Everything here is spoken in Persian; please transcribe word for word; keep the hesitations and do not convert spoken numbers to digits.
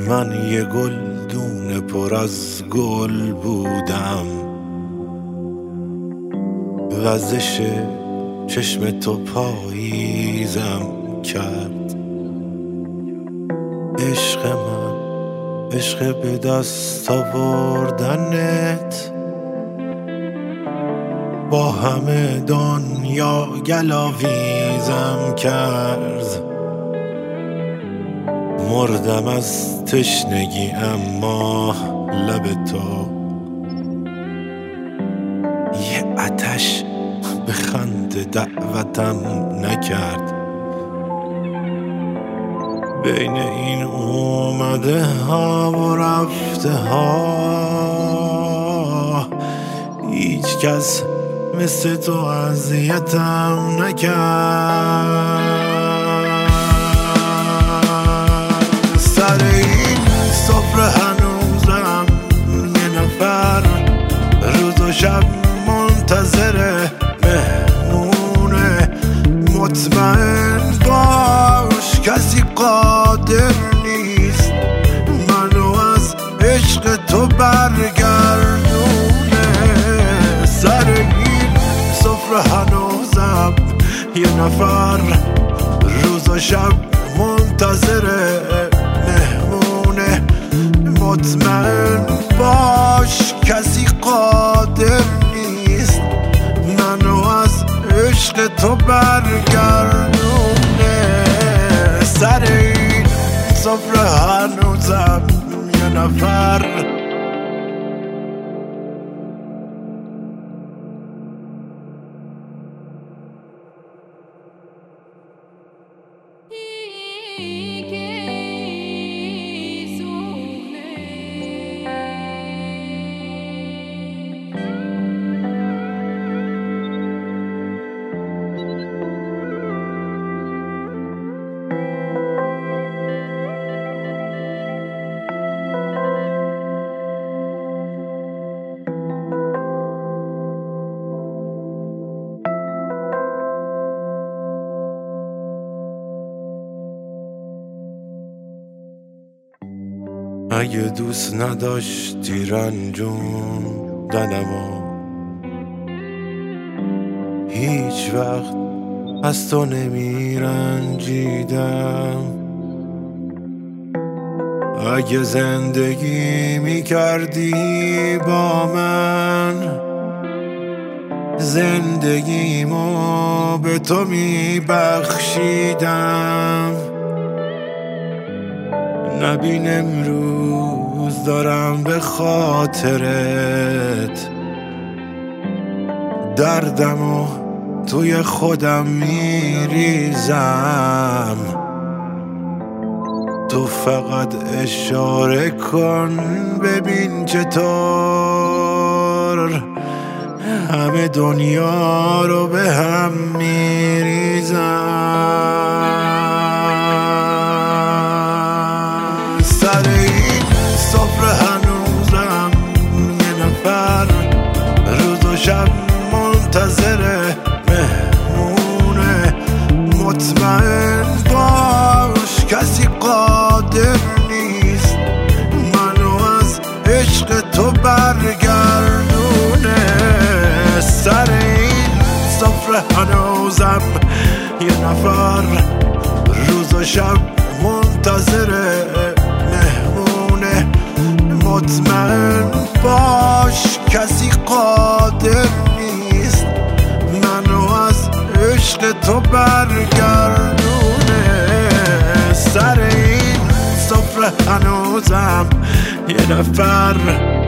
من یه گلدون پر از گل بودم، وزش چشم تو پاییزم کرد. عشق من عشق به دست آوردنت، با همه دنیا گلاویزم کرد. مردم از تشنگی اما لب تو یه آتش به خنده دعوتم نکرد. بین این اومده ها و رفته ها هیچ کس مثل تو اذیتم نکرد. سر این سفره هنوزم یه نفر روز و شب منتظر مهمونه. مطمئن باش کسی قادر نیست منو از عشق تو برگردونه. سر این سفره هنوزم یه نفر روز و شب منتظره مهمونه. مطمئن باش کسی قادر نیست منو از عشق تو برگردونه. سر این سفره هنوزم یه نفر اگه دوست نداشتی رنجوندنمو هیچ وقت از تو نمی رنجیدم. اگه زندگی می کردی با من زندگیمو به تو می بخشیدم. نبین امروز دارم به خاطرت دردمو توی خودم میریزم. تو فقط اشاره کن ببین چطور همه دنیا رو به هم میریزم. سر این سفره هنوزم یه نفر روز و شب منتظره مهمونه. مطمئن باش کسی قادر نیست منو از عشق تو برگردونه. سر این سفره هنوزم یه نفر روز و شب منتظره مهمونه. مطمئن باش کسی قادر نیست منو از عشق تو برگردونه. سر این سفره هنوزم یه نفر